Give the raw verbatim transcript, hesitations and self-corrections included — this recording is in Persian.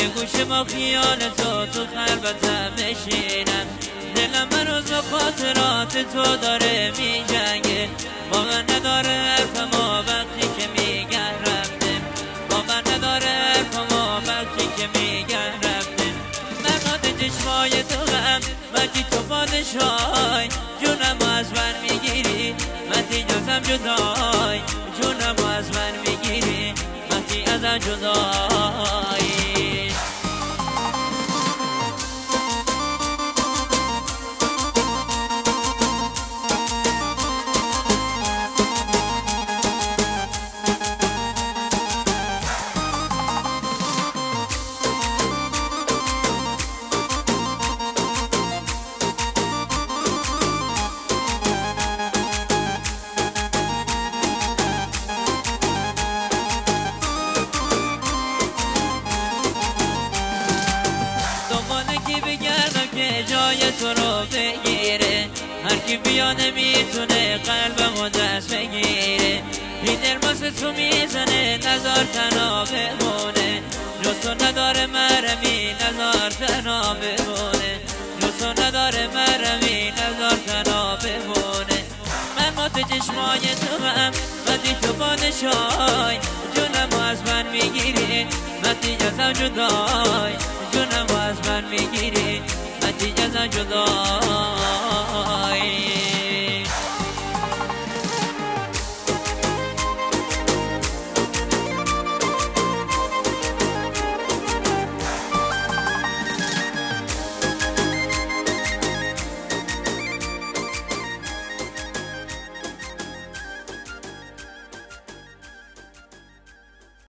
یه گوشه با خیال تو تو خلوتم بشینم. دلم من روز و خاطرات تو داره می جنگه، باور نداره حرف ما وقتی که میگن رفتیم، باور نداره حرف ما وقتی که میگن رفتیم. نقاد چشمای تو غم وقتی تو پادشای، جونم از من میگیری وقتی ازم جدای، جونم از من میگیری وقتی ازم جدای. جای تو رو بگیره، هر کی بیا نمیتونه قلبمو دست بگیره. این دل واسه تو میزنه نزار تنها بمونه، جز تو نداره مرمی نزار تنها بمونه، جز تو نداره مرمی نزار تنها بمونه. من مات چشمای تو هم وقتی تو پادشای، جونمو از من میگیری وقتی ازم جدای، جونمو از من میگیری وقتی ازم جدای.